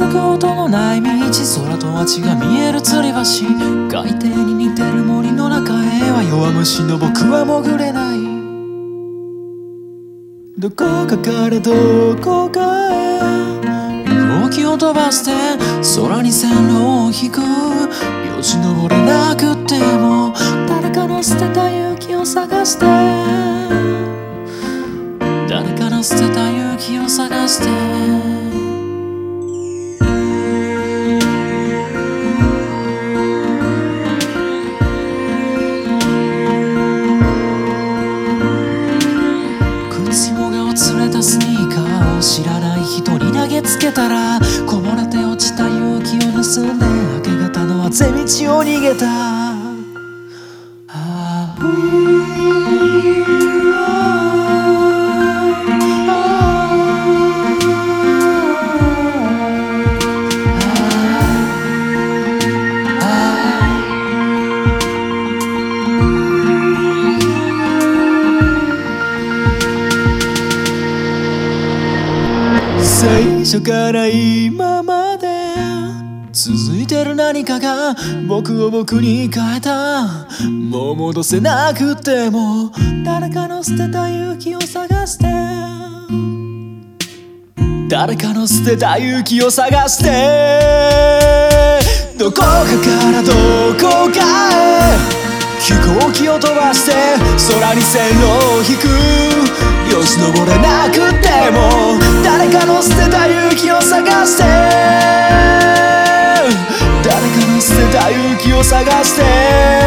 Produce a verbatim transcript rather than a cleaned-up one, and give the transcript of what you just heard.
く音のない道、空と街が見える吊り橋、海底に似てる森の中へは弱虫の僕は潜れない。どこかからどこかへ飛行機を飛ばして空に線路を引く、よじ登れなくっても誰かの捨てた勇気を探して、誰かの捨てた勇気を探して。スニーカーを知らない人に投げつけたら、こぼれて落ちた勇気を盗んで明け方のあぜ道を逃げた。あ最初から今まで続いてる何かが僕を僕に変えた。もう戻せなくても誰かの捨てた勇気を探して、誰かの捨てた勇気を探して。どこかからどこかへ飛行機を飛ばして空に線路を引く、よじ登れなくても誰かの捨てた勇気を探して、誰かの捨てた勇気を探して。